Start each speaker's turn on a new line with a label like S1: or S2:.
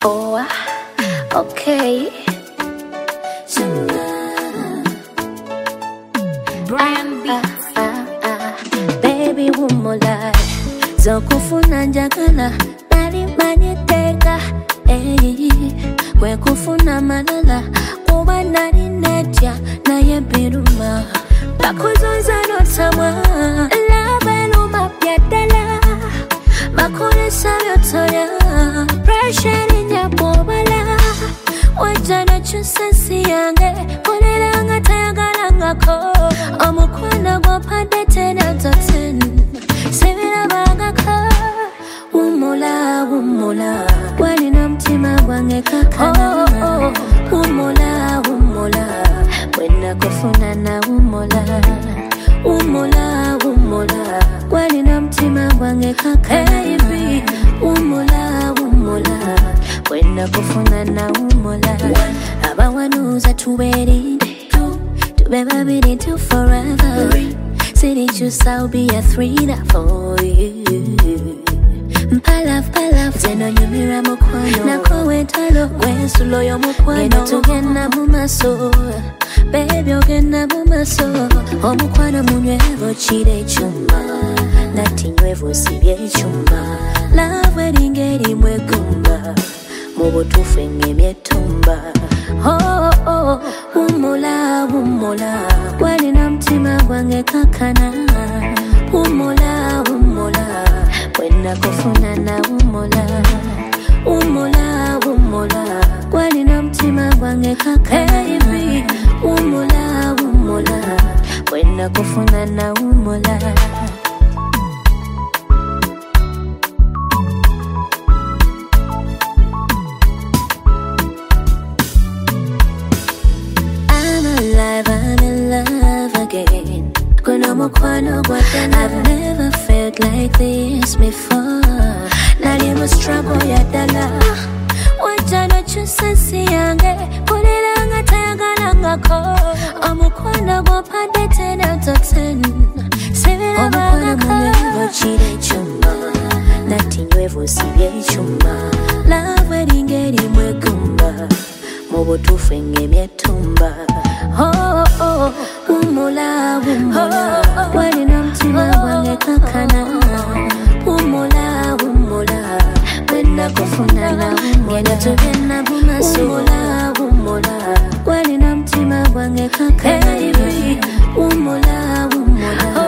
S1: Oh, okay.
S2: Brian Beats.
S1: Baby wumola zokufuna njagala nali manyiteka kwekufuna malala kuba nali netya naye biruma bakuzonza notamwa laba luma byaddala bakolesa byotoya pressure nyabobala wajana chusensi yange kolelanga tayagalangako omukwano gwopadde tena toten sebera bagako wumola wumola walina mutima gwange kakana wumola wumola wena kufuna na wumola wumola wumola walina mutima gwange kakana wumola wumola wena kufuna na wumola abawanuza tuberinde tube babiri till forever city choose I'll be a 3 for you Palaf zeno nyumira mukwano nako wetalo wensulo yo mukwano geno tugenda mumaso baby ogenda mumaso omukwano munywevo chire echuma nati nywevo sibye echuma love eringeri mwegumba mubutufu engemyetumba oh wumola wumola walina mutima gwange kakana wumola wumola wena kufuna na wumola wumola wumola walina mutima gwange kakana wumola wumola wena kufuna na wumola I'm in love again. I've never felt like this before. Now you must struggle yadala. Wajana chusensi yange kulilanga tayagalanga ko. Omukwano gwopadde tena toten sebera bagako chire chuma nati nywevo sibye chuma love eringeri mwegumba mubutufu engemyetumba oh wumola wumola walina mutima gwange kakana wumola wumola wena kufuna na wumola tugenda mumaso wumola wumola walina mutima gwange kakana wumola wumola